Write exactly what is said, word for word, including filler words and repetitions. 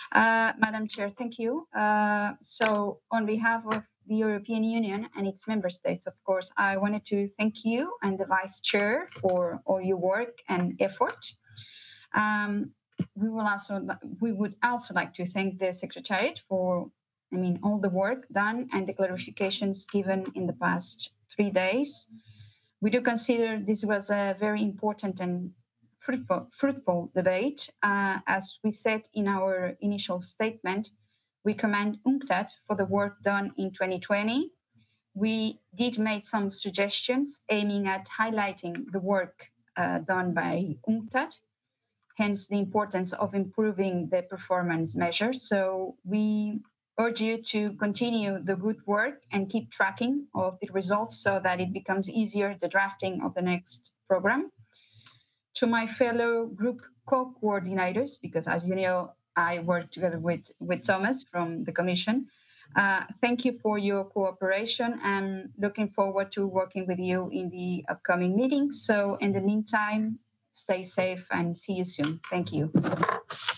Uh, Madam Chair, thank you. Uh, so, on behalf of the European Union and its member states, of course, I wanted to thank you and the Vice Chair for all your work and effort. Um, we will also we would also like to thank the Secretariat for, I mean, all the work done and the clarifications given in the past three days. We do consider this was a very important and fruitful, fruitful debate. Uh, as we said in our initial statement, we commend UNCTAD for the work done in twenty twenty. We did make some suggestions aiming at highlighting the work uh, done by UNCTAD, hence the importance of improving the performance measure. So we urge you to continue the good work and keep tracking of the results so that it becomes easier the drafting of the next program. To my fellow group co-coordinators, because as you know, I work together with, with Thomas from the Commission. Uh, thank you for your cooperation. I'm looking forward to working with you in the upcoming meetings. So in the meantime, stay safe and see you soon. Thank you.